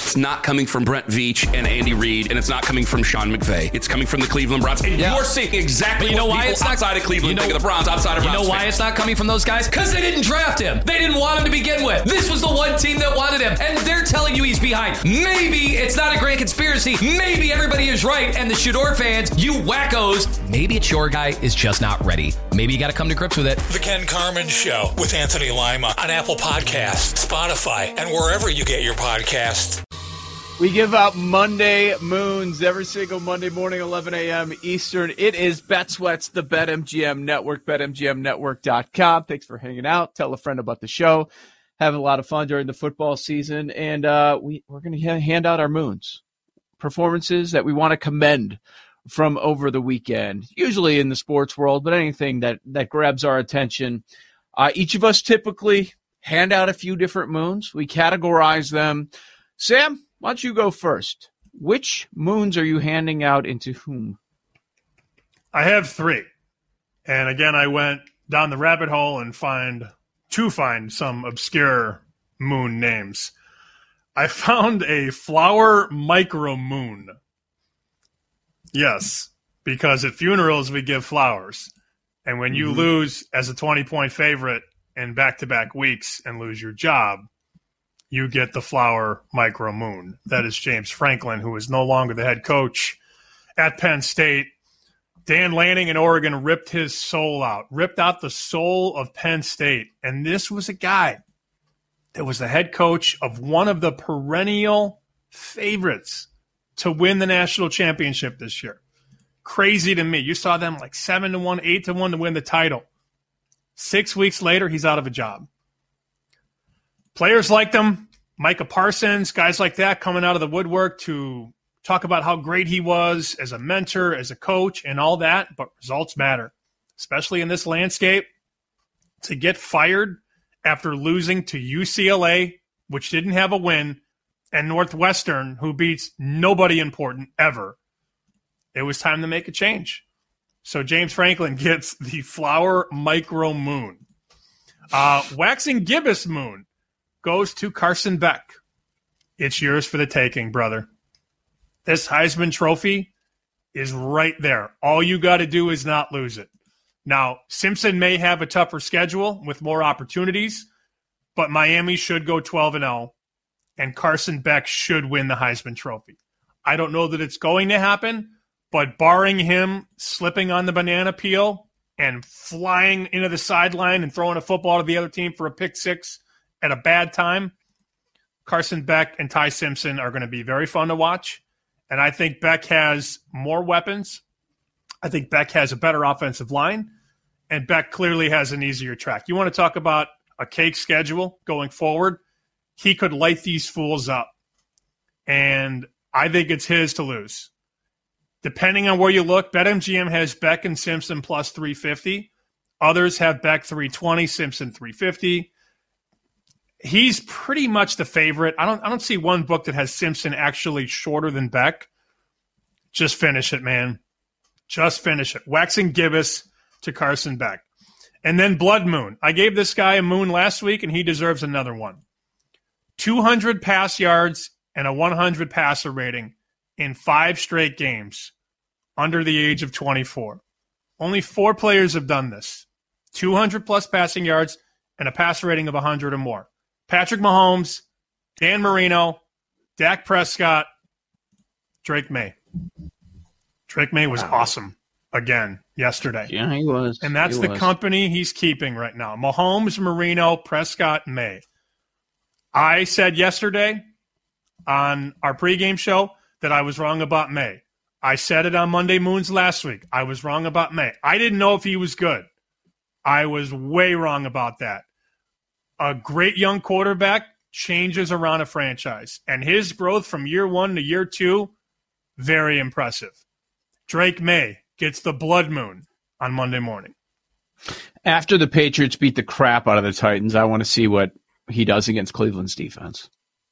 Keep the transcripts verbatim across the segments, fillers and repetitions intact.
it's not coming from Brent Veach and Andy Reid, and it's not coming from Sean McVay. It's coming from the Cleveland Browns. And yeah. you're seeing exactly but you know what why people it's not, outside of Cleveland you know, think of the Browns, outside of Browns. You know why fans. it's not coming from those guys? Because they didn't draft him. They didn't want him to begin with. This was the one team that wanted him, and they're telling you he's behind. Maybe it's not a grand conspiracy. Maybe everybody is right, and the Shador fans, you wackos, maybe it's your guy is just not ready. Maybe you got to come to grips with it. The Ken Carman Show with Anthony Lima on Apple Podcasts, Spotify, and wherever you get your podcasts. We give out Monday moons every single Monday morning, eleven a.m. Eastern. It is Bet Sweats, the BetMGM Network, bet M G M network dot com. Thanks for hanging out. Tell a friend about the show. Having a lot of fun during the football season. And uh, we, we're going to hand out our moons. Performances that we want to commend from over the weekend, usually in the sports world, but anything that, that grabs our attention. Uh, each of us typically hand out a few different moons. We categorize them. Sam, why don't you go first? Which moons are you handing out into whom? I have three. And again, I went down the rabbit hole and find to find some obscure moon names. I found a flower micro moon. Yes, because at funerals we give flowers. And when you mm-hmm. lose as a twenty-point favorite in back-to-back weeks and lose your job, you get the flower micro moon. That is James Franklin, who is no longer the head coach at Penn State. Dan Lanning in Oregon ripped his soul out, ripped out the soul of Penn State. And this was a guy that was the head coach of one of the perennial favorites to win the national championship this year. Crazy to me. You saw them like seven to one, eight to one to win the title. Six weeks later, he's out of a job. Players like them, Micah Parsons, guys like that coming out of the woodwork to talk about how great he was as a mentor, as a coach, and all that. But results matter, especially in this landscape. To get fired after losing to U C L A, which didn't have a win, and Northwestern, who beats nobody important ever, it was time to make a change. So James Franklin gets the flower micro moon. Uh, waxing gibbous moon goes to Carson Beck. It's yours for the taking, brother. This Heisman Trophy is right there. All you got to do is not lose it. Now, Simpson may have a tougher schedule with more opportunities, but Miami should go twelve and oh, and Carson Beck should win the Heisman Trophy. I don't know that it's going to happen, but barring him slipping on the banana peel and flying into the sideline and throwing a football to the other team for a pick six at a bad time, Carson Beck and Ty Simpson are going to be very fun to watch. And I think Beck has more weapons. I think Beck has a better offensive line. And Beck clearly has an easier track. You want to talk about a cake schedule going forward? He could light these fools up. And I think it's his to lose. Depending on where you look, BetMGM has Beck and Simpson plus three fifty. Others have Beck three twenty, Simpson three fifty. He's pretty much the favorite. I don't I don't see one book that has Simpson actually shorter than Beck. Just finish it, man. Just finish it. Waxing gibbous to Carson Beck. And then Blood Moon. I gave this guy a moon last week, and he deserves another one. two hundred pass yards and a one hundred passer rating in five straight games under the age of twenty-four. Only four players have done this. two hundred plus passing yards and a passer rating of one hundred or more. Patrick Mahomes, Dan Marino, Dak Prescott, Drake May. Drake May was wow. awesome again yesterday. Yeah, he was. And that's he the was. company he's keeping right now. Mahomes, Marino, Prescott, May. I said yesterday on our pregame show that I was wrong about May. I said it on Monday Moons last week. I was wrong about May. I didn't know if he was good. I was way wrong about that. A great young quarterback changes around a franchise. And his growth from year one to year two, very impressive. Drake May gets the blood moon on Monday morning. After the Patriots beat the crap out of the Titans, I want to see what he does against Cleveland's defense.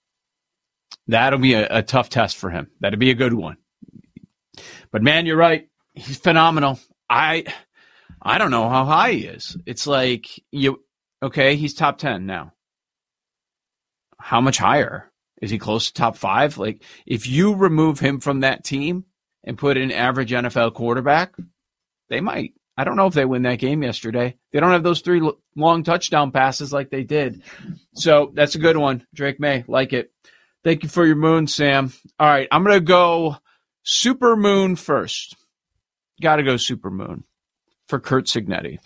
That'll be a, a tough test for him. That'll be a good one. But, man, you're right. He's phenomenal. I I don't know how high he is. It's like, you okay, he's top ten now. How much higher? Is he close to top five? Like, if you remove him from that team and put an average N F L quarterback, they might. I don't know if they win that game yesterday. They don't have those three long touchdown passes like they did. So that's a good one. Drake May, like it. Thank you for your moon, Sam. All right, I'm going to go super moon first. Got to go super moon for Curt Cignetti.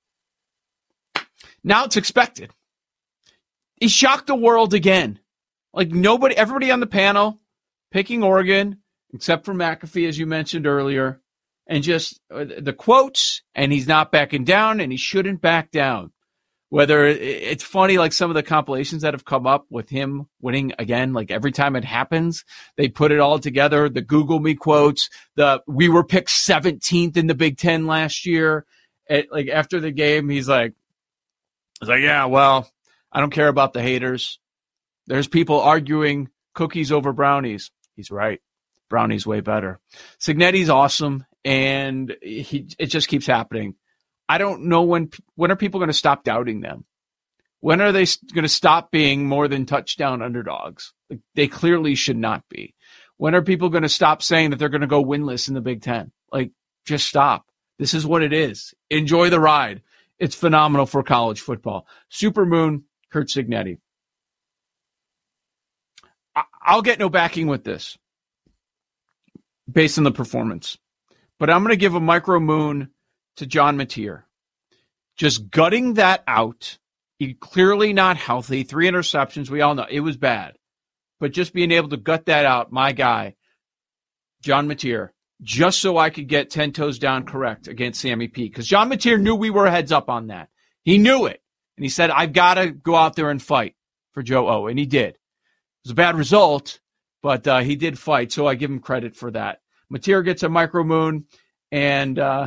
Now it's expected. He shocked the world again. Like nobody, everybody on the panel picking Oregon, except for McAfee, as you mentioned earlier, and just uh, the quotes, and he's not backing down, and he shouldn't back down. Whether it, it's funny, like some of the compilations that have come up with him winning again, like every time it happens, they put it all together. The Google me quotes, the we were picked seventeenth in the Big Ten last year. It, like after the game, he's like, he's like, yeah, well, I don't care about the haters. There's people arguing cookies over brownies. He's right. Brownies way better. Cignetti's awesome, and he it just keeps happening. I don't know when when are people going to stop doubting them? When are they going to stop being more than touchdown underdogs? Like, they clearly should not be. When are people going to stop saying that they're going to go winless in the Big Ten? Like, just stop. This is what it is. Enjoy the ride. It's phenomenal for college football. Supermoon, Curt Cignetti. I'll get no backing with this based on the performance. But I'm going to give a micro moon to John Mateer. Just gutting that out. He clearly not healthy. Three interceptions. We all know it was bad. But just being able to gut that out, my guy, John Mateer, just so I could get ten toes down correct against Sammy P. Because John Mateer knew we were heads up on that. He knew it. And he said, I've got to go out there and fight for Joe O. And he did. It was a bad result, but uh, he did fight, so I give him credit for that. Mateer gets a micro moon, and uh,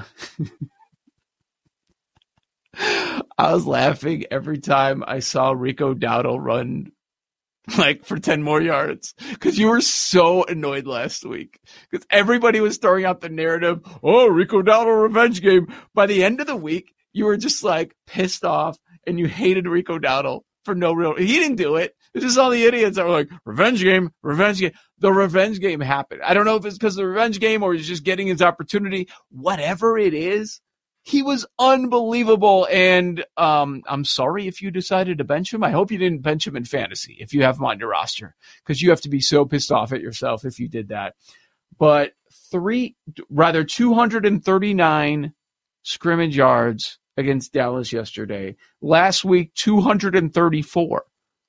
I was laughing every time I saw Rico Dowdle run like for ten more yards because you were so annoyed last week because everybody was throwing out the narrative, oh, Rico Dowdle revenge game. By the end of the week, you were just like pissed off and you hated Rico Dowdle for no real. He didn't do it. It's just all the idiots that were like, revenge game, revenge game. The revenge game happened. I don't know if it's because of the revenge game or he's just getting his opportunity. Whatever it is, he was unbelievable. And um, I'm sorry if you decided to bench him. I hope you didn't bench him in fantasy if you have him on your roster because you have to be so pissed off at yourself if you did that. But three, rather two hundred thirty-nine scrimmage yards against Dallas yesterday. Last week, two hundred thirty-four.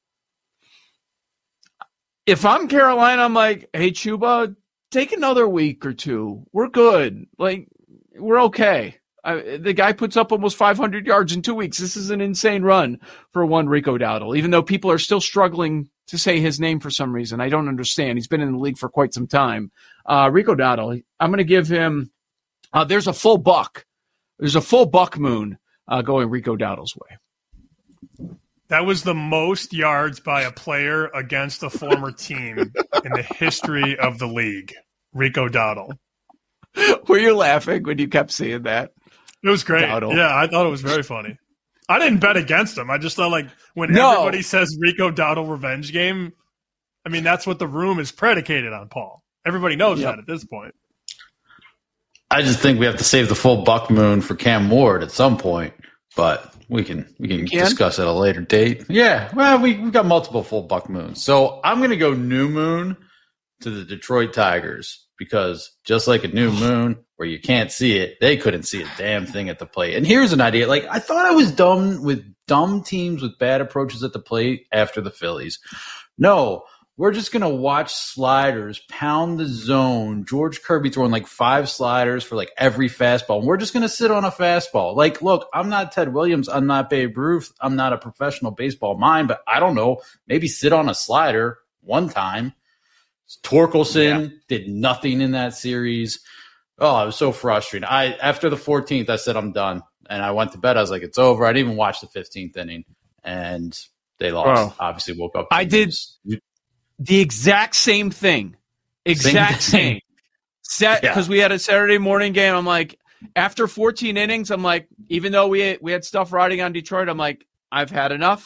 If I'm Carolina, I'm like, hey, Chuba, take another week or two. We're good. Like, we're okay. I, the guy puts up almost five hundred yards in two weeks. This is an insane run for one Rico Dowdle, even though people are still struggling to say his name for some reason. I don't understand. He's been in the league for quite some time. Uh, Rico Dowdle, I'm going to give him uh, – there's a full buck. There's a full buck moon uh, going Rico Dowdle's way. That was the most yards by a player against a former team in the history of the league. Rico Dowdle. Were you laughing when you kept saying that? It was great. Dowdle. Yeah, I thought it was very funny. I didn't bet against him. I just thought, like, when no. everybody says Rico Dowdle revenge game, I mean, that's what the room is predicated on, Paul. Everybody knows yep. that at this point. I just think we have to save the full buck moon for Cam Ward at some point, but we can we can, can? discuss at a later date. Yeah, well, we, we've got multiple full buck moons. So I'm going to go new moon to the Detroit Tigers because just like a new moon where you can't see it, they couldn't see a damn thing at the plate. And here's an idea. Like, I thought I was dumb with dumb teams with bad approaches at the plate after the Phillies. No, we're just going to watch sliders pound the zone. George Kirby throwing like five sliders for like every fastball. And we're just going to sit on a fastball. Like, look, I'm not Ted Williams. I'm not Babe Ruth. I'm not a professional baseball mind, but I don't know. Maybe sit on a slider one time. Torkelson yeah. did nothing in that series. Oh, it was so frustrating. I after the fourteenth, I said I'm done. And I went to bed. I was like, it's over. I didn't even watch the fifteenth inning. And they lost. Oh. Obviously woke up. I did the exact same thing. Exact same. same. Set because yeah. we had a Saturday morning game. I'm like, after fourteen innings, I'm like, even though we we had stuff riding on Detroit, I'm like, I've had enough.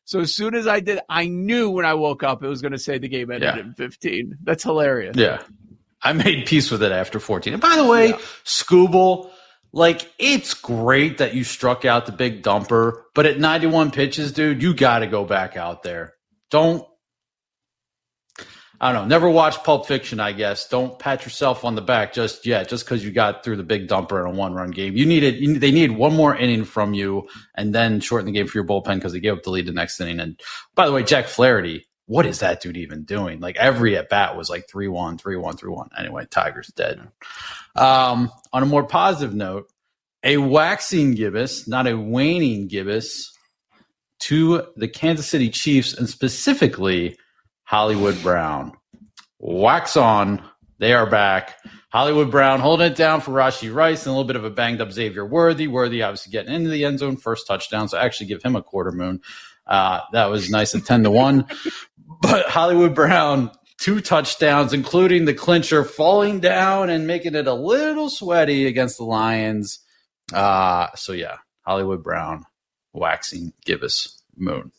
So as soon as I did, I knew when I woke up it was going to say the game ended Yeah. in fifteen. That's hilarious. Yeah. I made peace with it after fourteen. And by the way, yeah. Skubal, like, it's great that you struck out the big dumper, but at ninety-one pitches, dude, you got to go back out there. Don't, I don't know, never watch Pulp Fiction, I guess. Don't pat yourself on the back just yet, just because you got through the big dumper in a one-run game. You needed, you, they needed one more inning from you and then shorten the game for your bullpen because they gave up the lead the next inning. And by the way, Jack Flaherty, what is that dude even doing? Like, every at-bat was like three one, three one, three one. Anyway, Tiger's dead. Um, on a more positive note, a waxing gibbous, not a waning gibbous, to the Kansas City Chiefs, and specifically Hollywood Brown. Wax on. They are back. Hollywood Brown holding it down for Rashee Rice and a little bit of a banged-up Xavier Worthy. Worthy obviously getting into the end zone, first touchdown, so I actually give him a quarter moon. Uh, that was nice at ten to one. But Hollywood Brown, two touchdowns, including the clincher, falling down and making it a little sweaty against the Lions. Uh, so, yeah, Hollywood Brown, waxing gibbous moon.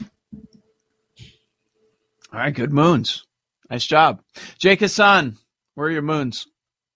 All right, good moons. Nice job. Jake Hassan, where are your moons?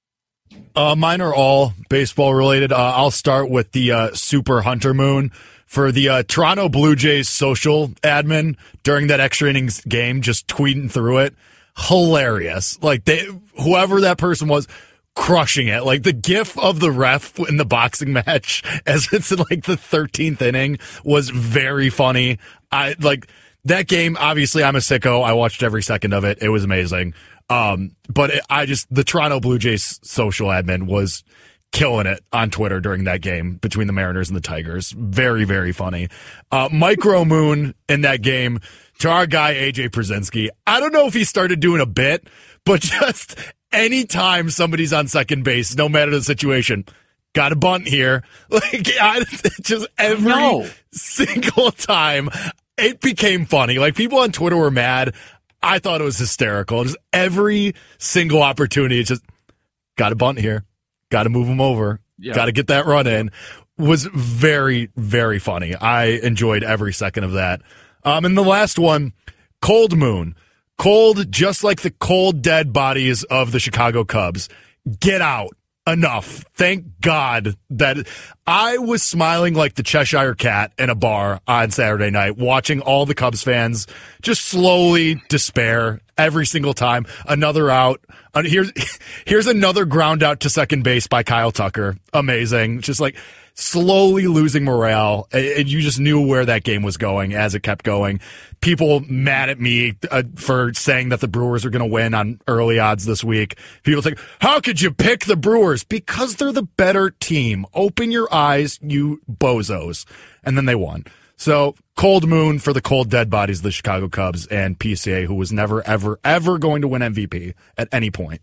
Uh, mine are all baseball related. Uh, I'll start with the uh, Super Hunter Moon for the uh, Toronto Blue Jays social admin during that extra innings game, just tweeting through it. Hilarious. Like, they, whoever that person was, crushing it. Like, the gif of the ref in the boxing match as it's in like the thirteenth inning was very funny. I like that game. Obviously, I'm a sicko. I watched every second of it. It was amazing. Um, but it, I just, the Toronto Blue Jays social admin was killing it on Twitter during that game between the Mariners and the Tigers. Very, very funny. Uh, Micro Moon in that game to our guy, A J Przinsky. I don't know if he started doing a bit, but just anytime somebody's on second base, no matter the situation, got a bunt here. Like, I, just every no. single time it became funny. Like, people on Twitter were mad. I thought it was hysterical. Just every single opportunity, it's just got a bunt here, got to move him over, yeah. got to get that run in. Was very, very funny. I enjoyed every second of that. Um, and the last one, Cold Moon. Cold, just like the cold, dead bodies of the Chicago Cubs. Get out. Enough. Thank God that I was smiling like the Cheshire Cat in a bar on Saturday night, watching all the Cubs fans just slowly despair every single time. Another out. Uh, here's, here's another ground out to second base by Kyle Tucker. Amazing. Just like slowly losing morale. And you just knew where that game was going as it kept going. People mad at me uh, for saying that the Brewers are going to win on early odds this week. People think, how could you pick the Brewers? Because they're the better team. Open your eyes, you bozos. And then they won. So, cold moon for the cold dead bodies of the Chicago Cubs and P C A, who was never, ever, ever going to win M V P at any point.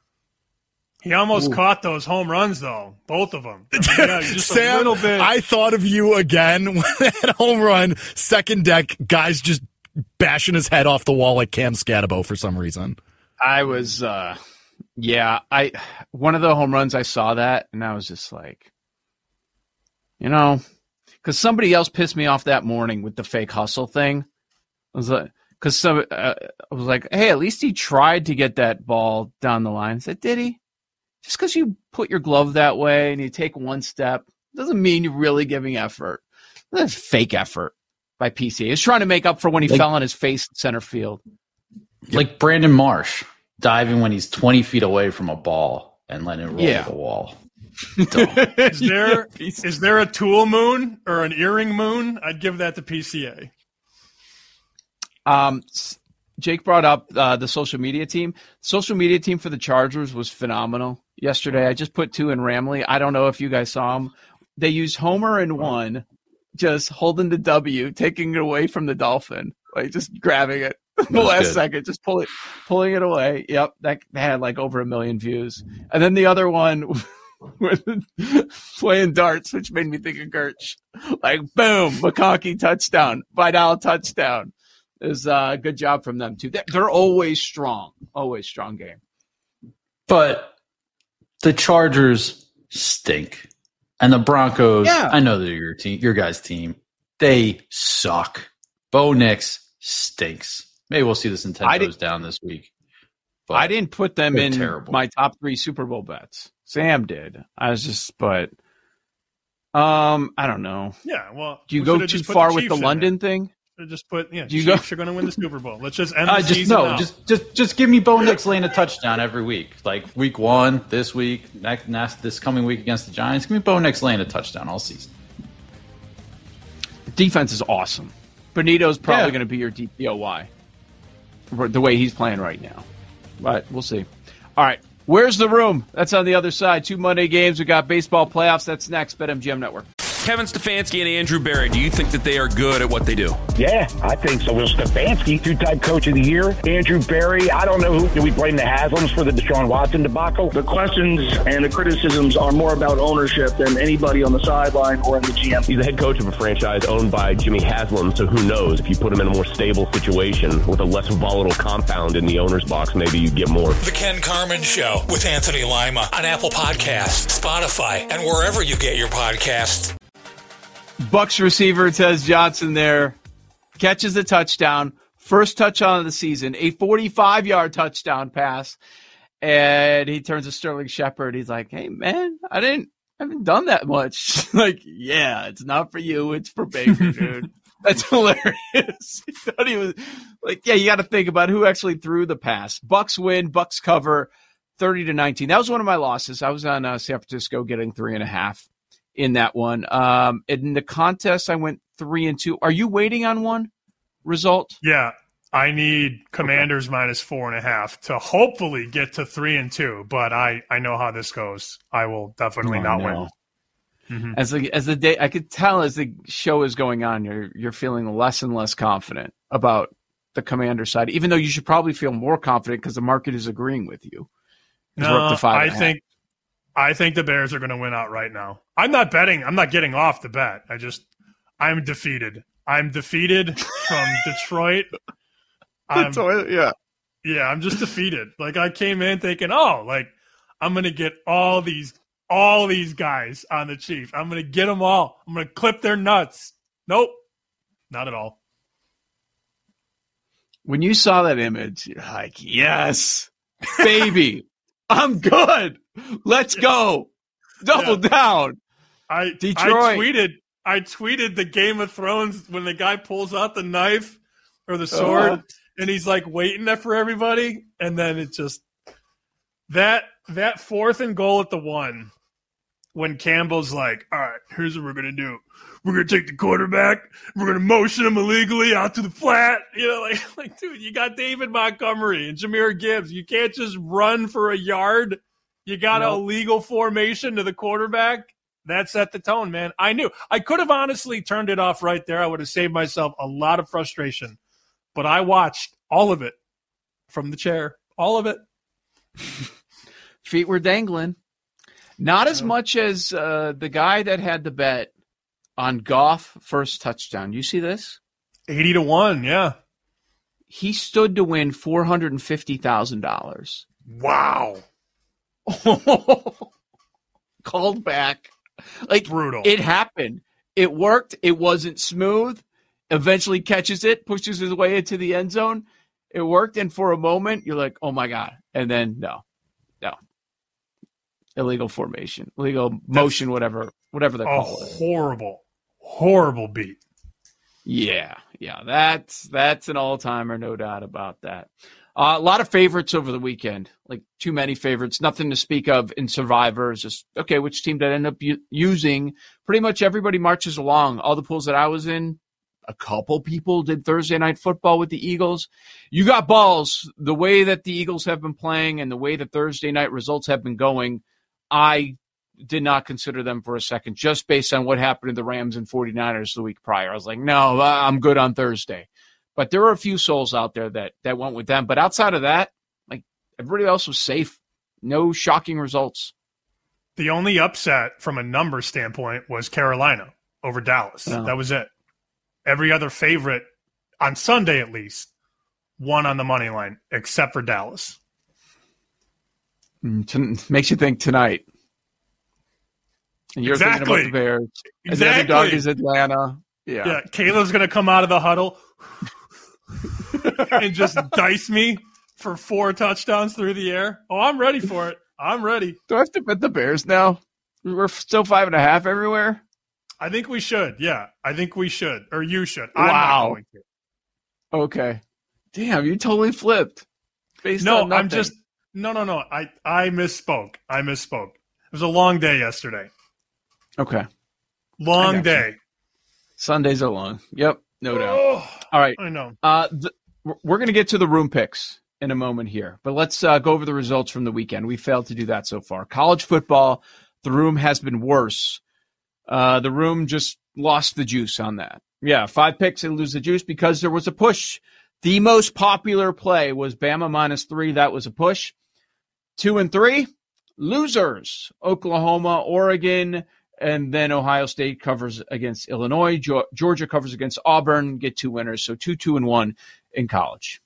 He almost Ooh. caught those home runs, though. Both of them. I mean, yeah, just Sam, a little bit. I thought of you again when that home run, second deck, guys just bashing his head off the wall like Cam Scatabo for some reason. I was, uh, yeah, I one of the home runs, I saw that, and I was just like, you know, because somebody else pissed me off that morning with the fake hustle thing. I was like, because some, uh, I was like, hey, at least he tried to get that ball down the line. I said, did he? Just because you put your glove that way and you take one step doesn't mean you're really giving effort. That's fake effort by P C A. He's trying to make up for when he like, fell on his face in center field. Like Brandon Marsh diving when he's twenty feet away from a ball and letting it roll yeah. to the wall. is there is there a tool moon or an earring moon? I'd give that to P C A. Um, Jake brought up uh, the social media team. Social media team for the Chargers was phenomenal yesterday. I just put two in Ramley. I don't know if you guys saw them. They used Homer in one, just holding the W, taking it away from the Dolphin, like just grabbing it the last good. second, just pull it, pulling it away. Yep, that, that had like over a million views. And then the other one with playing darts, which made me think of Gertch. Like boom, McConkey touchdown, Vidal touchdown. Is a uh, good job from them too. They're always strong, always strong game. But the Chargers stink, and the Broncos. Yeah. I know they're your team, your guys' team. They suck. Bo Nix stinks. Maybe we'll see the Nintendo's down this week. But I didn't put them in terrible. my top three Super Bowl bets. Sam did. I was just, but um, I don't know. Yeah, well, do you go too far with the London thing? Just put yeah. Do you Chiefs go? are going to win the Super Bowl. Let's just end the uh, just, season no, now. just just just give me Bo Nix laying a touchdown every week. Like week one, this week, next, next this coming week against the Giants. Give me Bo Nix laying a touchdown all season. Defense is awesome. Benito's probably Yeah. going to be your D P O Y. The way he's playing right now. But we'll see. All right. Where's the room? That's on the other side. Two Monday games. We got baseball playoffs. That's next. BetMGM Network. Kevin Stefanski and Andrew Berry, do you think that they are good at what they do? Yeah, I think so. Well, Stefanski, two-time coach of the year. Andrew Berry, I don't know who. Do we blame the Haslams for the Deshaun Watson debacle? The questions and the criticisms are more about ownership than anybody on the sideline or in the G M. He's the head coach of a franchise owned by Jimmy Haslam, so who knows? If you put him in a more stable situation with a less volatile compound in the owner's box, maybe you get more. The Ken Carman Show with Anthony Lima on Apple Podcasts, Spotify, and wherever you get your podcasts. Bucks receiver Tez Johnson there catches a touchdown, first touchdown of the season, a forty-five-yard touchdown pass, and he turns to Sterling Shepard. He's like, "Hey, man, I didn't, I haven't done that much." Like, yeah, it's not for you, it's for Baker, dude. That's hilarious. He thought he was like, yeah, you got to think about who actually threw the pass. Bucks win, Bucks cover, thirty to nineteen. That was one of my losses. I was on uh, San Francisco getting three and a half. In that one, um, in the contest, I went three and two. Are you waiting on one result? Yeah, I need Commanders okay. minus four and a half to hopefully get to three and two. But I, I know how this goes. I will definitely oh, not no. win. Mm-hmm. As the as the day, I could tell as the show is going on, you're you're feeling less and less confident about the Commander side, even though you should probably feel more confident because the market is agreeing with you. No, up to five I think. I think the Bears are going to win out right now. I'm not betting. I'm not getting off the bet. I just, I'm defeated. I'm defeated from Detroit. I'm, yeah. Yeah, I'm just defeated. Like, I came in thinking, oh, like, I'm going to get all these, all these guys on the Chiefs. I'm going to get them all. I'm going to clip their nuts. Nope. Not at all. When you saw that image, you're like, yes, baby, I'm good. Let's go. Double yeah. down. I Detroit. I tweeted I tweeted the Game of Thrones when the guy pulls out the knife or the sword uh, and he's like waiting there for everybody, and then it just that that fourth and goal at the one when Campbell's like, all right, here's what we're gonna do. We're gonna take the quarterback, we're gonna motion him illegally out to the flat. You know, like like dude, you got David Montgomery and Jahmyr Gibbs. You can't just run for a yard. You got nope. a legal formation to the quarterback. That set the tone, man. I knew. I could have honestly turned it off right there. I would have saved myself a lot of frustration. But I watched all of it from the chair. All of it. Feet were dangling. Not as much as uh, the guy that had the bet on Goff first touchdown. You see this? eighty to one, yeah. He stood to win four hundred fifty thousand dollars. Wow. Called back. Like, brutal. It happened. It worked. It wasn't smooth. Eventually catches it, pushes his way into the end zone. It worked. And for a moment, you're like, oh my God. And then no, no. Illegal formation, illegal motion, That's whatever, whatever they call a it. Horrible, horrible beat. Yeah. Yeah. That's, that's an all timer. No doubt about that. Uh, a lot of favorites over the weekend, like too many favorites, nothing to speak of in Survivors. Just, okay, which team did I end up u- using? Pretty much everybody marches along. All the pools that I was in, a couple people did Thursday Night Football with the Eagles. You got balls. The way that the Eagles have been playing and the way the Thursday night results have been going, I did not consider them for a second, just based on what happened to the Rams and 49ers the week prior. I was like, no, I'm good on Thursday. But there were a few souls out there that, that went with them. But outside of that, like everybody else was safe. No shocking results. The only upset from a number standpoint was Carolina over Dallas. Oh. That was it. Every other favorite, on Sunday at least, won on the money line, except for Dallas. Mm, t- makes you think tonight. And you're exactly. thinking about the Bears. Exactly. And the other dog is Atlanta. Yeah. Yeah. Caleb's going to come out of the huddle and just dice me for four touchdowns through the air. Oh, I'm ready for it. I'm ready. Do I have to bet the Bears now? We're still five and a half everywhere. I think we should. Yeah, I think we should. Or you should. Wow. I'm not going to. Okay. Damn, you totally flipped. Based no, on nothing. I'm just no, no, no. I I misspoke. I misspoke. It was a long day yesterday. Okay. Long day. You. Sundays are long. Yep, no doubt. Oh, All right. I know. Uh, th- we're going to get to the room picks in a moment here, but let's uh, go over the results from the weekend. We failed to do that so far. College football, the room has been worse. Uh, the room just lost the juice on that. Yeah, five picks and lose the juice because there was a push. The most popular play was Bama minus three. That was a push. Two and three, losers. Oklahoma, Oregon, and then Ohio State covers against Illinois. Georgia covers against Auburn. Get two winners. So two, two, and one in college.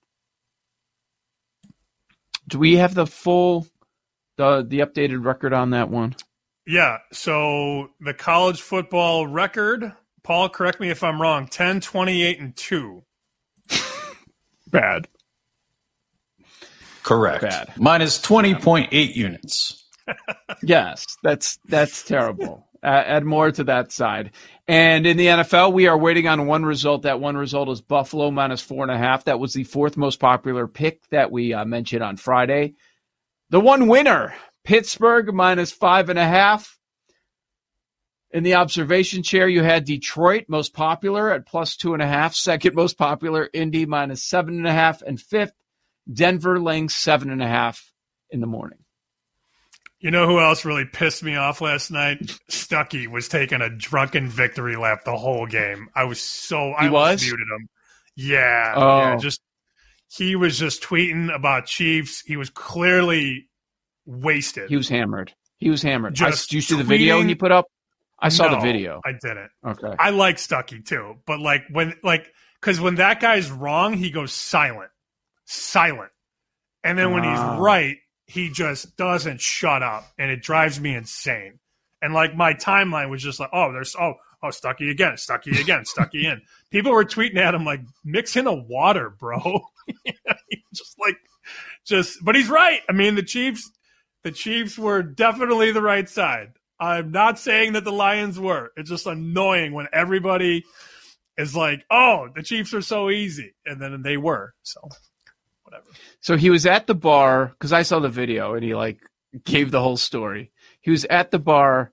Do we have the full, the the updated record on that one? Yeah. So the college football record, Paul, correct me if I'm wrong, ten, twenty-eight, and two. Bad. Correct. Bad. Minus twenty point eight units. Yes, that's that's terrible. Uh, add more to that side. And in the N F L, we are waiting on one result. That one result is Buffalo minus four and a half. That was the fourth most popular pick that we uh, mentioned on Friday. The one winner, Pittsburgh minus five and a half. In the observation chair, you had Detroit most popular at plus two and a half. Second most popular, Indy minus seven and a half. And fifth, Denver laying seven and a half in the morning. You know who else really pissed me off last night? Stuckey was taking a drunken victory lap the whole game. I was so I he was? muted him. Yeah, oh. yeah, just he was just tweeting about Chiefs. He was clearly wasted. He was hammered. He was hammered. Just I, did you see tweeting, the video he put up? I saw no, the video. I didn't. Okay. I like Stuckey too, but like when like because when that guy's wrong, he goes silent, silent, and then when uh. he's right, he just doesn't shut up, and it drives me insane. And like my timeline was just like, oh, there's oh oh Stuckey again, Stuckey again, Stuckey in. People were tweeting at him like, mix in a water, bro. just like, just. But he's right. I mean, the Chiefs, the Chiefs were definitely the right side. I'm not saying that the Lions were. It's just annoying when everybody is like, oh, the Chiefs are so easy, and then they were. So. Whatever. So he was at the bar because I saw the video and he like gave the whole story. He was at the bar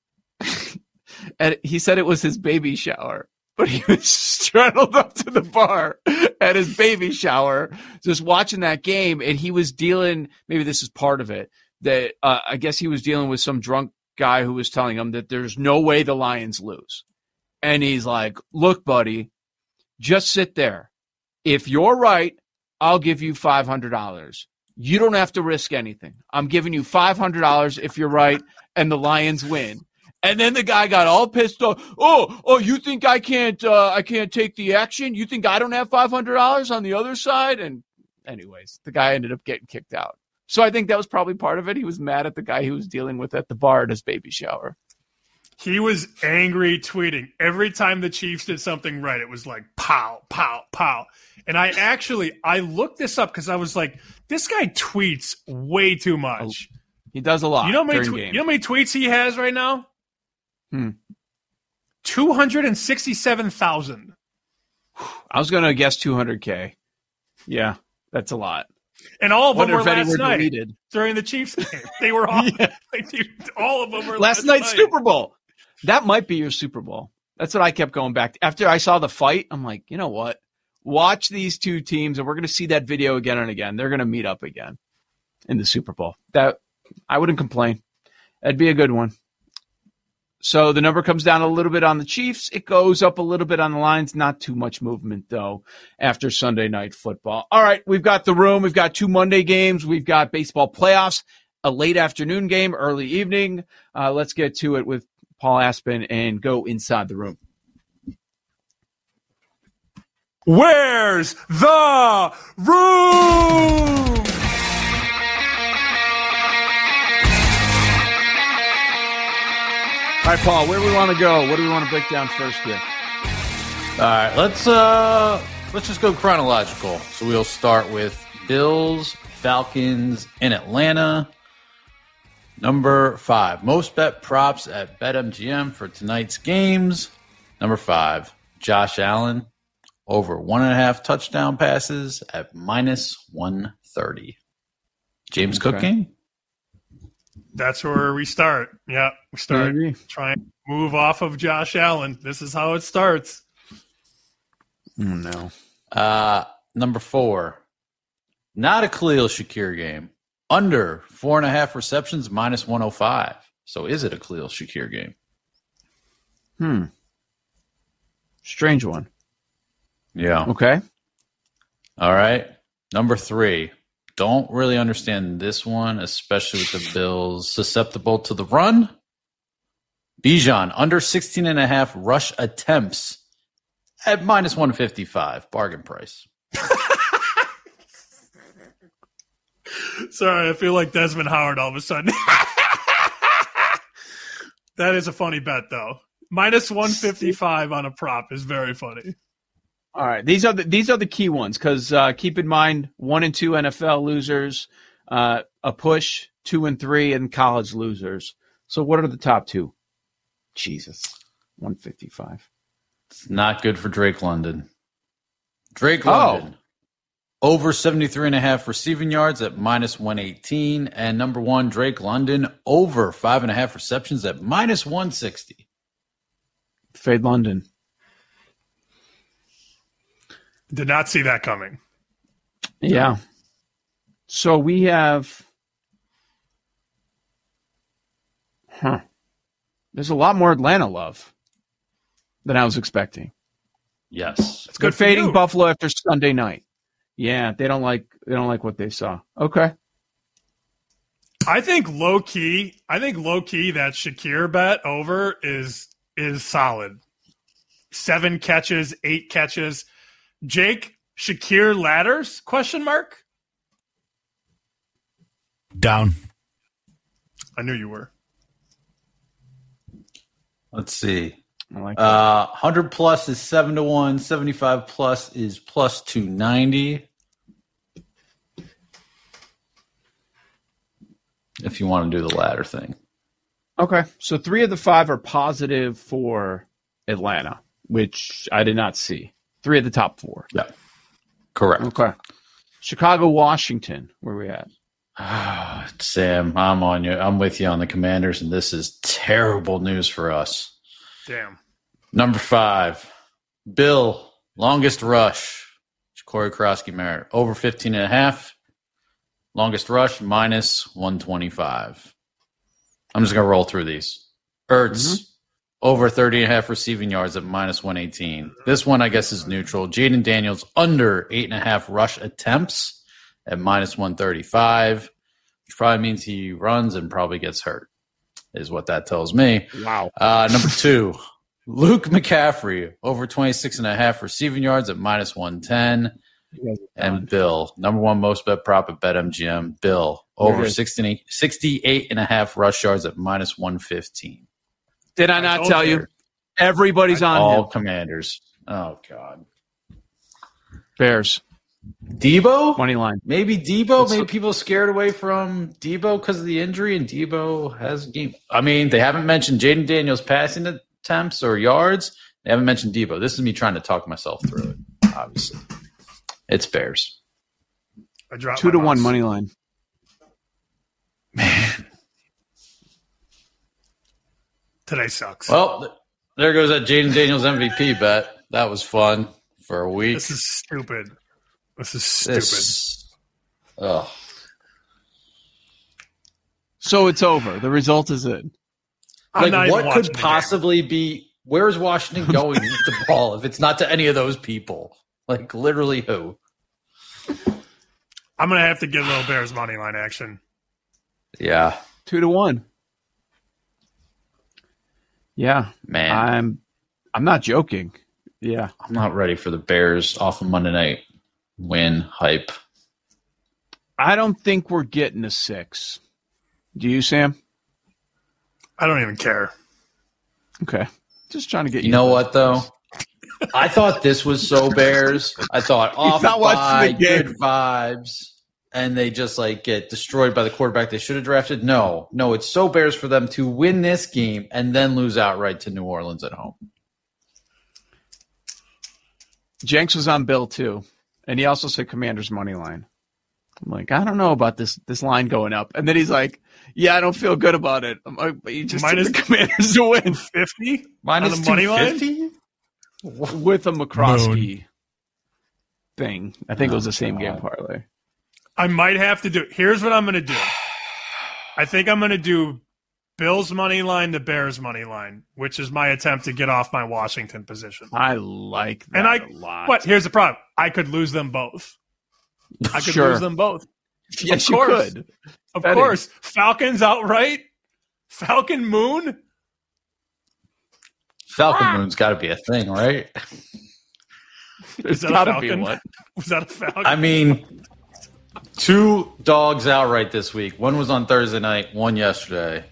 and he said it was his baby shower, but he was straddled up to the bar at his baby shower, just watching that game. And he was dealing, maybe this is part of it, that uh, I guess he was dealing with some drunk guy who was telling him that there's no way the Lions lose. And he's like, look, buddy, just sit there. If you're right, I'll give you five hundred dollars. You don't have to risk anything. I'm giving you five hundred dollars if you're right and the Lions win. And then the guy got all pissed off. Oh, oh, you think I can't uh, I can't take the action? You think I don't have five hundred dollars on the other side? And anyways, the guy ended up getting kicked out. So I think that was probably part of it. He was mad at the guy he was dealing with at the bar at his baby shower. He was angry tweeting. Every time the Chiefs did something right, it was like, pow, pow, pow. And I actually, I looked this up because I was like, this guy tweets way too much. Oh, he does a lot. You know, how many during tw- game. you know how many tweets he has right now? Hmm. two hundred sixty-seven thousand. I was going to guess two hundred K. Yeah, that's a lot. And all of them were last were night deleted. during the Chiefs game. They were all, yeah. like, all of them were last, last night's night. Super Bowl. That might be your Super Bowl. That's what I kept going back to. After I saw the fight, I'm like, you know what? Watch these two teams, and we're going to see that video again and again. They're going to meet up again in the Super Bowl. That I wouldn't complain. That'd be a good one. So the number comes down a little bit on the Chiefs. It goes up a little bit on the Lions. Not too much movement, though, after Sunday Night Football. All right, we've got the room. We've got two Monday games. We've got baseball playoffs, a late afternoon game, early evening. Uh, let's get to it with Paul Aspen and go inside the room. Where's the room? All right, Paul, where do we want to go? What do we want to break down first here? All right, let's uh, let's just go chronological. So we'll start with Bills, Falcons in Atlanta. Number five, most bet props at BetMGM for tonight's games. Number five, Josh Allen over one and a half touchdown passes at minus one thirty. James okay. Cook game? That's where we start. Yeah, we start Maybe. trying to move off of Josh Allen. This is how it starts. Oh, no. Uh, number four, not a Khalil Shakir game. Under four and a half receptions, minus one oh five. So is it a Khalil Shakir game? Hmm. Strange one. Yeah. Okay. All right. Number three. Don't really understand this one, especially with the Bills susceptible to the run. Bijan, under sixteen and a half rush attempts at minus one fifty-five. Bargain price. Sorry, I feel like Desmond Howard all of a sudden. That is a funny bet, though. Minus one fifty-five on a prop is very funny. All right, these are the these are the key ones because uh, keep in mind one and two N F L losers, uh, a push, two and three, and college losers. So what are the top two? Jesus, one fifty-five. It's not good for Drake London. Drake London. Oh. Over seventy-three and a half receiving yards at minus one eighteen. And number one, Drake London, over five and a half receptions at minus one sixty. Fade London. Did not see that coming. Yeah. So we have... Huh. There's a lot more Atlanta love than I was expecting. Yes. It's good fading Buffalo after Sunday night. Yeah, they don't like they don't like what they saw. Okay. I think low key, I think low key that Shakir bet over is is solid. Seven catches, eight catches. Jake, Shakir ladders? Question mark. Down. I knew you were. Let's see. I like uh, one hundred plus is seven to one. seventy-five plus is plus two ninety. If you want to do the ladder thing. Okay. So three of the five are positive for Atlanta, which I did not see. Three of the top four. Yeah. Correct. Okay. Chicago, Washington. Where are we at? Oh, Sam, I'm on you. I'm with you on the Commanders, and this is terrible news for us. Damn. Number five, Bill, longest rush. Corey Krosky Merritt, over fifteen and a half. Longest rush, minus one twenty-five. I'm just going to roll through these. Ertz, mm-hmm. over thirty and a half receiving yards at minus one eighteen. This one, I guess, is neutral. Jaden Daniels, under eight and a half rush attempts at minus one thirty-five, which probably means he runs and probably gets hurt, is what that tells me. Wow. Uh, number two, Luke McCaffrey, over twenty-six and a half receiving yards at minus one ten. And Bill, number one most bet prop at BetMGM. Bill, over sixty-eight, sixty-eight and a half rush yards at minus one fifteen. Did I not I tell you? Everybody's on all him. Commanders. Oh, God. Bears. Debo? Money line. Maybe Debo. Maybe people scared away from Debo because of the injury, and Debo has a game. I mean, they haven't mentioned Jaden Daniels passing attempts or yards. They haven't mentioned Debo. This is me trying to talk myself through it, obviously. It's Bears. I dropped Two to mouse. one money line. Man. Today sucks. Well, there goes that Jaden Daniels M V P bet. That was fun for a week. This is stupid. This is stupid. This, oh. So it's over. The result is in. Like, what could possibly be – where is Washington going with the ball if it's not to any of those people? Like, literally who? I'm going to have to get a little Bears money line action. Yeah. Two to one. Yeah. Man. I'm I'm not joking. Yeah. I'm not ready for the Bears off of Monday night win hype. I don't think we're getting a six. Do you, Sam? I don't even care. Okay. Just trying to get you. You know what, though? I thought this was so Bears. I thought off by good vibes, and they just like get destroyed by the quarterback they should have drafted. No, no, it's so Bears for them to win this game and then lose outright to New Orleans at home. Jenks was on Bill too, and he also said Commanders money line. I'm like, I don't know about this this line going up, and then he's like, "Yeah, I don't feel good about it." I'm like, but you just minus took the Commanders to win fifty minus on the money line with a McCroskey thing. I think oh, it was the same God. game parlay. I might have to do. Here's what I'm going to do. I think I'm going to do Bills money line, the Bears money line, which is my attempt to get off my Washington position. I like that and I, a lot. But here's the problem: I could lose them both. I could sure. lose them both. Yes, of course. you could. Of Betting. course. Falcons outright. Falcon Moon. Falcon ah. Moon's got to be a thing, right? Is that a Falcon? What? Was that a Falcon? I mean, two dogs outright this week. One was on Thursday night, one yesterday.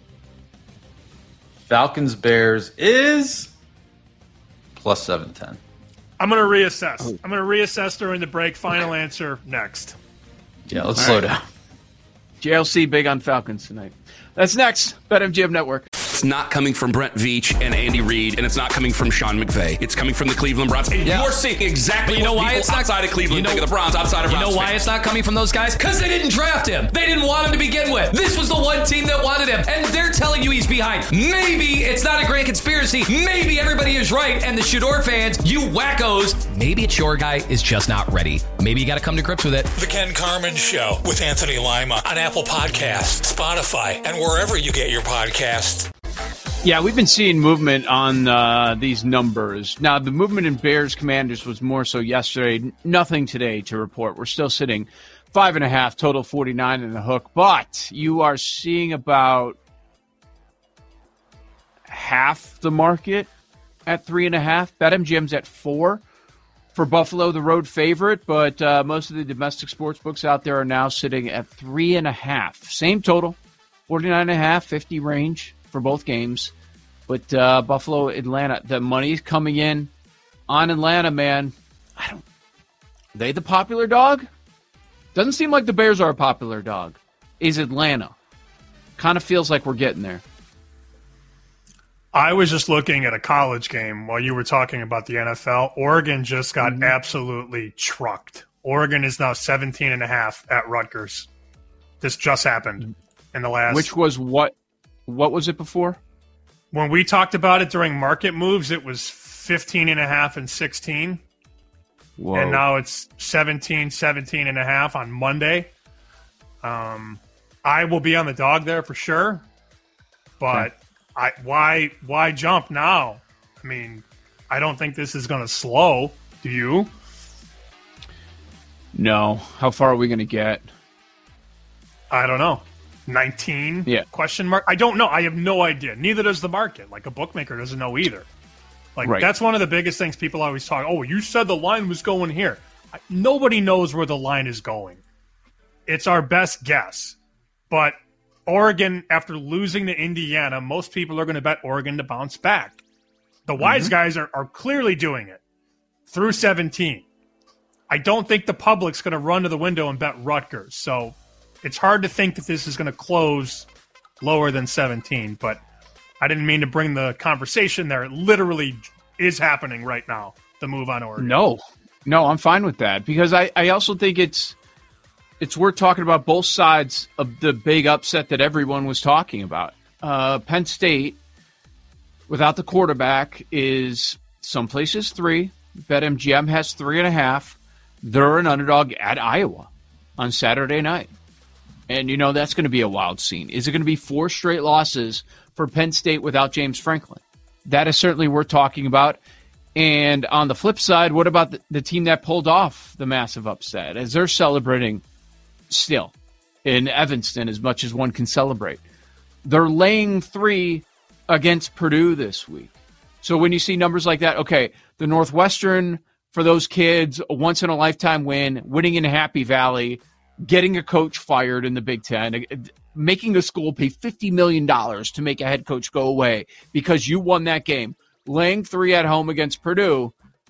Falcons Bears is plus seven ten. I'm going to reassess. I'm going to reassess during the break. Final answer next. Yeah, let's All slow right. down. J L C big on Falcons tonight. That's next. BetMGM Network. It's not coming from Brent Veach and Andy Reid, and it's not coming from Sean McVay. It's coming from the Cleveland Browns. And yeah. you're seeing exactly but you know what why people it's not, outside of Cleveland you know, think of the Browns, outside of You Browns know why fans. it's not coming from those guys? Because they didn't draft him. They didn't want him to begin with. This was the one team that wanted him, and they're telling you he's behind. Maybe it's not a grand conspiracy. Maybe everybody is right, and the Shador fans, you wackos, maybe it's your guy is just not ready. Maybe you got to come to grips with it. The Ken Carman Show with Anthony Lima on Apple Podcasts, Spotify, and wherever you get your podcasts. Yeah, we've been seeing movement on uh, these numbers. Now, the movement in Bears Commanders was more so yesterday. Nothing today to report. We're still sitting five and a half, total forty-nine in the hook. But you are seeing about half the market at three and a half. BetMGM's at four for Buffalo, the road favorite. But uh, most of the domestic sports books out there are now sitting at three and a half. Same total, forty-nine and a half, fifty range for both games. But uh, Buffalo, Atlanta, the money's coming in on Atlanta, man. I don't. Are they the popular dog? Doesn't seem like the Bears are a popular dog. Is Atlanta? Kind of feels like we're getting there. I was just looking at a college game while you were talking about the N F L. Oregon just got mm-hmm. absolutely trucked. Oregon is now seventeen and a half at Rutgers. This just happened in the last. Which was what? What was it before? When we talked about it during market moves, it was fifteen and a half and sixteen. Whoa. And now it's seventeen, seventeen and a half on Monday. Um, I will be on the dog there for sure. But okay. I why why jump now? I mean, I don't think this is going to slow. Do you? No. How far are we going to get? I don't know. nineteen yeah. question mark. I don't know. I have no idea. Neither does the market. Like a bookmaker doesn't know either. Like right. That's one of the biggest things people always talk. Oh, you said the line was going here. I, nobody knows where the line is going. It's our best guess. But Oregon, after losing to Indiana, most people are going to bet Oregon to bounce back. The wise mm-hmm. guys are, are clearly doing it through seventeen. I don't think the public's going to run to the window and bet Rutgers. So it's hard to think that this is going to close lower than seventeen, but I didn't mean to bring the conversation there. It literally is happening right now, the move on Oregon. No, no, I'm fine with that because I, I also think it's it's worth talking about both sides of the big upset that everyone was talking about. Uh, Penn State, without the quarterback, is some places three. BetMGM has three and a half. They're an underdog at Iowa on Saturday night. And, you know, that's going to be a wild scene. Is it going to be four straight losses for Penn State without James Franklin? That is certainly worth talking about. And on the flip side, what about the, the team that pulled off the massive upset? As they're celebrating still in Evanston as much as one can celebrate. They're laying three against Purdue this week. So when you see numbers like that, okay, the Northwestern, for those kids, a once-in-a-lifetime win, winning in Happy Valley, getting a coach fired in the Big Ten, making a school pay fifty million dollars to make a head coach go away because you won that game, laying three at home against Purdue,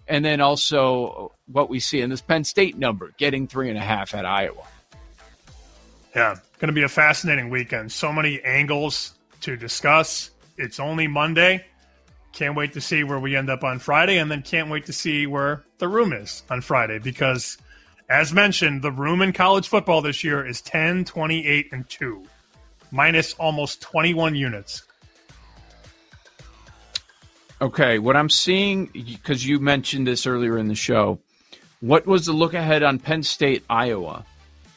and then also what we see in this Penn State number, getting three and a half at Iowa. Yeah, going to be a fascinating weekend. So many angles to discuss. It's only Monday. Can't wait to see where we end up on Friday, and then can't wait to see where the room is on Friday because, as mentioned, the room in college football this year is ten, twenty-eight, and two, minus almost twenty-one units. Okay, what I'm seeing, because you mentioned this earlier in the show, what was the look ahead on Penn State, Iowa?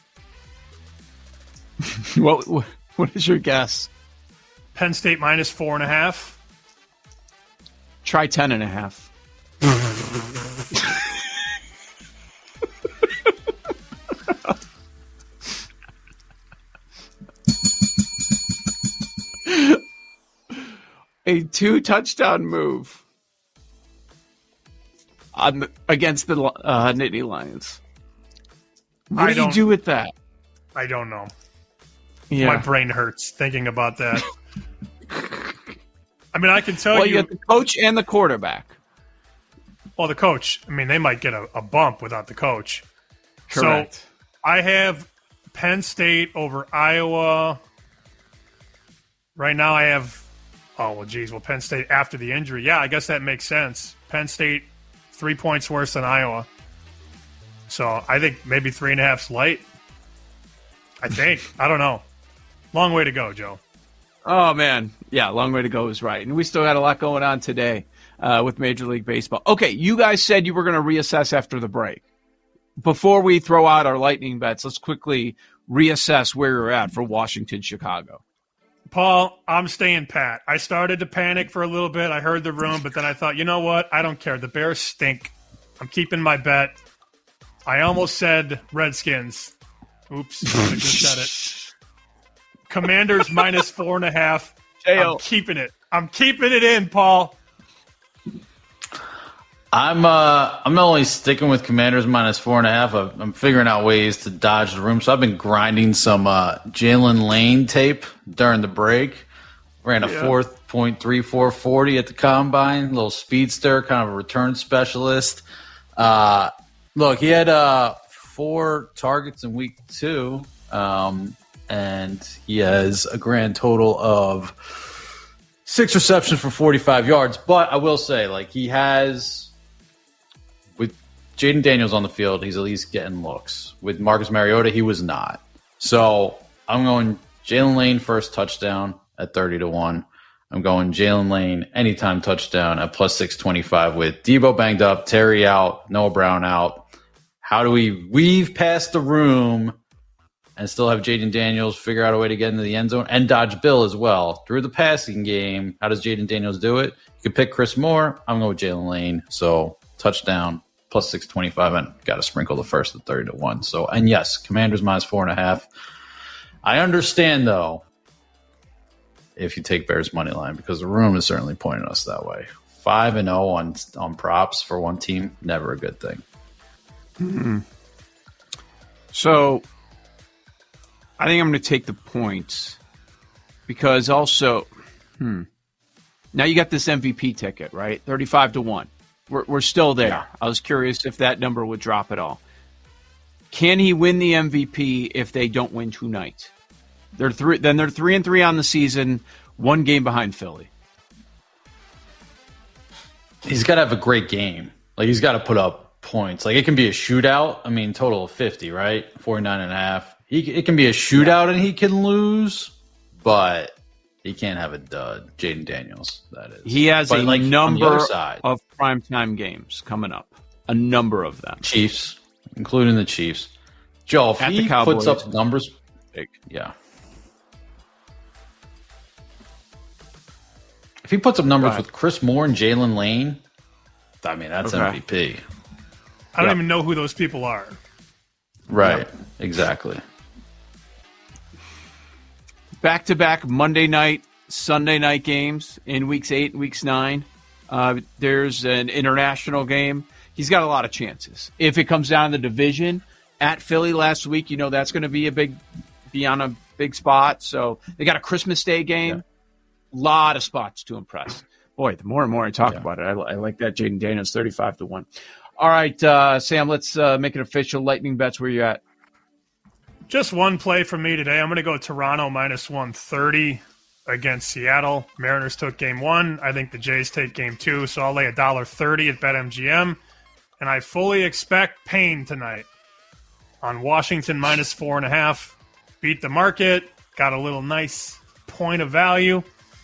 what What is your guess? Penn State minus four and a half. Try ten and a half. A two touchdown move on the, against the uh, Nittany Lions. What I do you do with that? I don't know. Yeah. My brain hurts thinking about that. I mean, I can tell well, you. you got the coach and the quarterback. Well, the coach, I mean, they might get a, a bump without the coach. Correct. So I have Penn State over Iowa. Right now I have, oh, well, geez, well, Penn State after the injury. Yeah, I guess that makes sense. Penn State, three points worse than Iowa. So I think maybe three and a half's light. I think. I don't know. Long way to go, Joe. Oh, man. Yeah, long way to go is right. And we still got a lot going on today uh, with Major League Baseball. Okay, you guys said you were going to reassess after the break. Before we throw out our lightning bets, let's quickly reassess where you're at for Washington, Chicago. Paul, I'm staying pat. I started to panic for a little bit. I heard the room, but then I thought, you know what? I don't care. The Bears stink. I'm keeping my bet. I almost said Redskins. Oops, I just said it. Commanders minus four and a half. I'm keeping it. I'm keeping it in, Paul. I'm uh I'm only sticking with Commanders minus four and a half. I'm figuring out ways to dodge the room. So I've been grinding some uh, Jalen Lane tape during the break. Ran a yeah. four point three four forty at the combine. Little speedster, kind of a return specialist. Uh, look, he had uh, four targets in week two. Um, and he has a grand total of six receptions for forty-five yards. But I will say, like, he has, with Jaden Daniels on the field, he's at least getting looks. With Marcus Mariota, he was not. So I'm going Jalen Lane first touchdown at thirty to one. I'm going Jalen Lane anytime touchdown at plus six twenty-five with Debo banged up, Terry out, Noah Brown out. How do we weave past the room and still have Jaden Daniels figure out a way to get into the end zone and dodge Bill as well through the passing game? How does Jaden Daniels do it? You could pick Chris Moore. I'm going with Jalen Lane. So touchdown plus six twenty-five and got to sprinkle the first at thirty to one. So, and yes, Commanders minus four and a half. I understand though, if you take Bears money line, because the room is certainly pointing us that way. five and oh on, on props for one team, never a good thing. Mm-hmm. So I think I'm going to take the points because also, hmm, now you got this M V P ticket, right? thirty-five to one. We're, we're still there. Yeah. I was curious if that number would drop at all. Can he win the M V P if they don't win tonight? They're three. Then they're three and three on the season, one game behind Philly. He's got to have a great game. Like, he's got to put up points. Like, it can be a shootout. I mean, total of fifty, right? forty-nine and a half. He, it can be a shootout and he can lose, but he can't have a dud. Jaden Daniels, that is. He has but a like, number of primetime games coming up. A number of them. Chiefs, including the Chiefs. Joe, if At he puts up numbers, big. yeah. If he puts up numbers with Chris Moore and Jalen Lane, I mean, that's okay. M V P. I don't yep. even know who those people are. Right, yep. exactly. Back-to-back Monday night, Sunday night games in weeks eight and weeks nine. Uh, there's an international game. He's got a lot of chances. If it comes down to the division, at Philly last week, you know that's going to be a big, be on a big spot. So they got a Christmas Day game. Yeah. Lot of spots to impress. Boy, the more and more I talk yeah. about it, I, I like that. Jaden Daniels, thirty-five to one. All right, uh, Sam, let's uh, make it official. Lightning bets, where you at? Just one play from me today. I'm going to go Toronto minus one thirty against Seattle. Mariners took game one. I think the Jays take game two, so I'll lay one dollar thirty at BetMGM. And I fully expect pain tonight on Washington minus four and a half. Beat the market. Got a little nice point of value.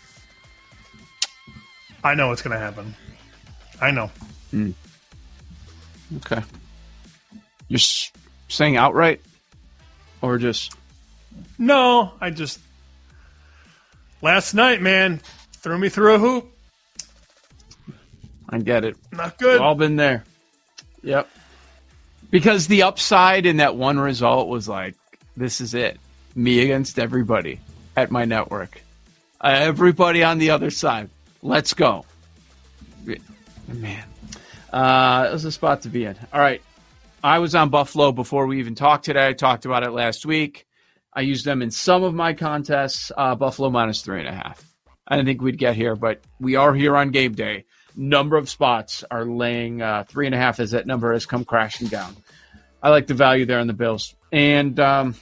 I know what's going to happen. I know. Mm. Okay. You're saying outright? Or just... No, I just... Last night, man, threw me through a hoop. I get it. Not good. We've all been there. Yep. Because the upside in that one result was like, this is it. Me against everybody at my network. Uh, everybody on the other side. Let's go. Man. Uh, it was a spot to be in. All right. I was on Buffalo before we even talked today. I talked about it last week. I used them in some of my contests. Uh, Buffalo minus three and a half. I didn't think we'd get here, but we are here on game day. Number of spots are laying uh, three and a half as that number has come crashing down. I like the value there on the Bills. And um,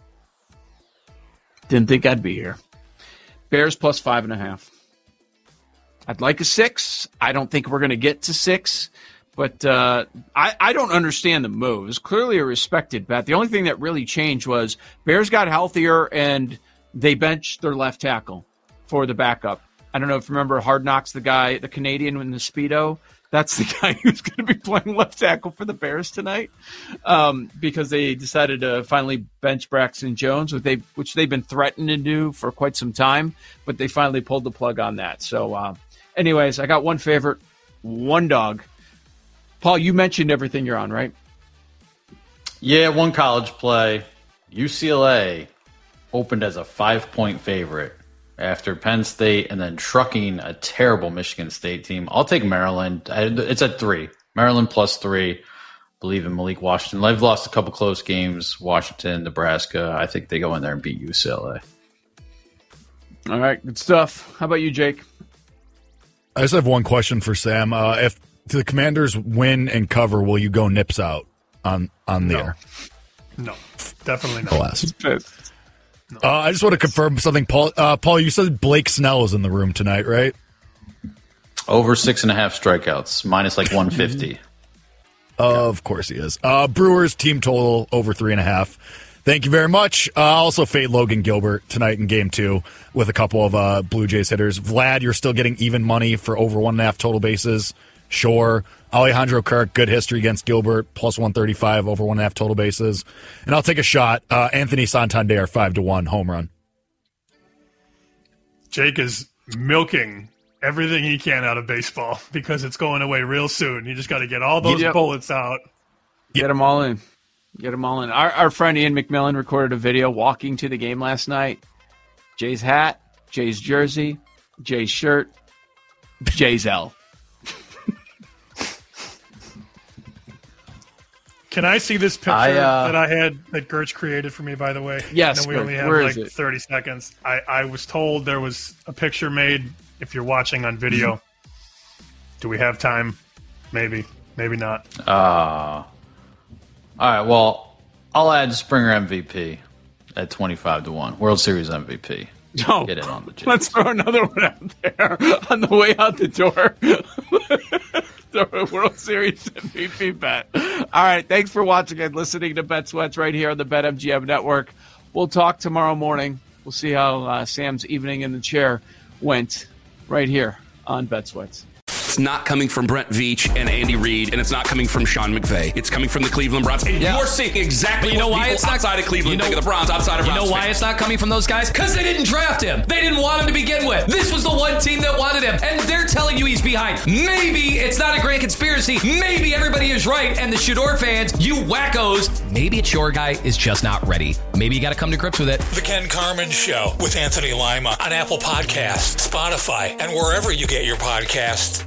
didn't think I'd be here. Bears plus five and a half. I'd like a six. I don't think we're going to get to six. But uh, I, I don't understand the move. It's clearly a respected bet. The only thing that really changed was Bears got healthier and they benched their left tackle for the backup. I don't know if you remember Hard Knocks, the guy, the Canadian in the Speedo. That's the guy who's going to be playing left tackle for the Bears tonight um, because they decided to finally bench Braxton Jones, which, they, which they've been threatening to do for quite some time, but they finally pulled the plug on that. So uh, anyways, I got one favorite, one dog. Paul, you mentioned everything you're on, right? Yeah, one college play. U C L A opened as a five-point favorite after Penn State and then trucking a terrible Michigan State team. I'll take Maryland. It's at three. Maryland plus three. Believe in Malik Washington. They've lost a couple close games. Washington, Nebraska. I think they go in there and beat U C L A. All right, good stuff. How about you, Jake? I just have one question for Sam. Uh, if the Commanders win and cover, will you go nips out on, on the no. air? No, definitely not. Alas. No. Uh, I just want to confirm something, Paul. Uh, Paul, you said Blake Snell is in the room tonight, right? Over six and a half strikeouts, minus like one fifty. Uh, of course he is. Uh, Brewers team total over three and a half. Thank you very much. Uh, also fade Logan Gilbert tonight in game two with a couple of uh, Blue Jays hitters. Vlad, you're still getting even money for over one and a half total bases. Sure. Alejandro Kirk, good history against Gilbert, plus one thirty-five, over one and a half total bases. And I'll take a shot. Uh, Anthony Santander, five to one, home run. Jake is milking everything he can out of baseball because it's going away real soon. You just got to get all those yep. bullets out. Get them all in. Get them all in. Our, our friend Ian McMillan recorded a video walking to the game last night. Jay's hat, Jay's jersey, Jay's shirt, Jay's L. Can I see this picture I, uh, that I had that Gertz created for me, by the way? Yes. And we Gertz, only have like thirty seconds. I, I was told there was a picture made, if you're watching on video. Do we have time? Maybe. Maybe not. Uh, all right, well, I'll add Springer M V P at twenty-five to one. World Series M V P. Oh, get it on the Jays. Let's throw another one out there on the way out the door. Throw a World Series M V P bet. All right, thanks for watching and listening to Bet Sweats right here on the BetMGM Network. We'll talk tomorrow morning. We'll see how uh, Sam's evening in the chair went right here on Bet Sweats. It's not coming from Brent Veach and Andy Reid, and it's not coming from Sean McVay. It's coming from the Cleveland Browns. And yeah. you're seeing exactly but you know what why people it's not, outside of Cleveland you know, think of the Browns, outside of You Browns know why fans. it's not coming from those guys? Because they didn't draft him. They didn't want him to begin with. This was the one team that wanted him, and they're telling you he's behind. Maybe it's not a grand conspiracy. Maybe everybody is right, and the Shador fans, you wackos, maybe it's your guy is just not ready. Maybe you got to come to grips with it. The Ken Carman Show with Anthony Lima on Apple Podcasts, Spotify, and wherever you get your podcasts.